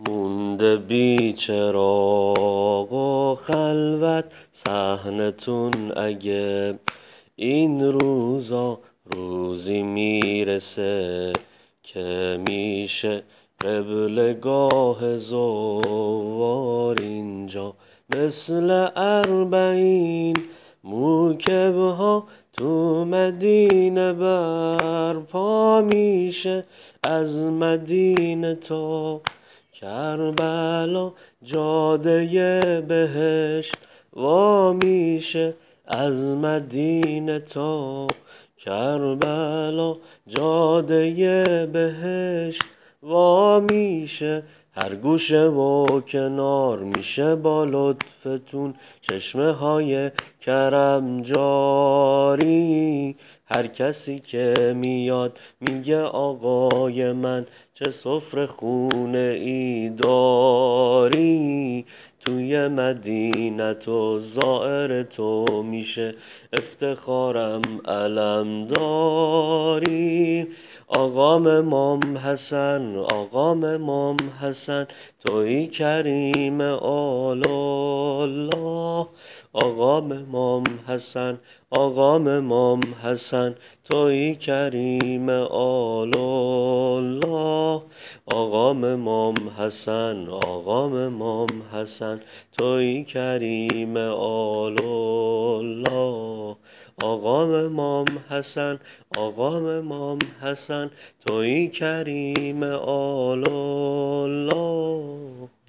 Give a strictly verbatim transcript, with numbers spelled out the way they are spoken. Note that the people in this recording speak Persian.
مونده بی چراغ و خلوت صحنتون، اگه این روزا روزی میرسه که میشه قبلگاه زوار اینجا. مثل اربعین موکبها تو مدینه برپا میشه، از مدینه تا کربلا جاده بهشت وا میشه، از مدینه تا کربلا جاده بهشت وا میشه. هر گوشه و کنار میشه با لطفتون چشمه های کرم جاری. هر کسی که میاد میگه آقای من چه سفره خونه ای داری. توی مدینه تو زائر تو میشه افتخارم علم داری. آقام امام حسن، آقام امام حسن، توی کریم آل الله. آقام امام حسن، آقام امام حسن، توی کریم آل الله. آقام امام حسن، آقام امام حسن، توی کریم آل الله. آقام امام حسن، آقام امام حسن، توی کریم آل الله.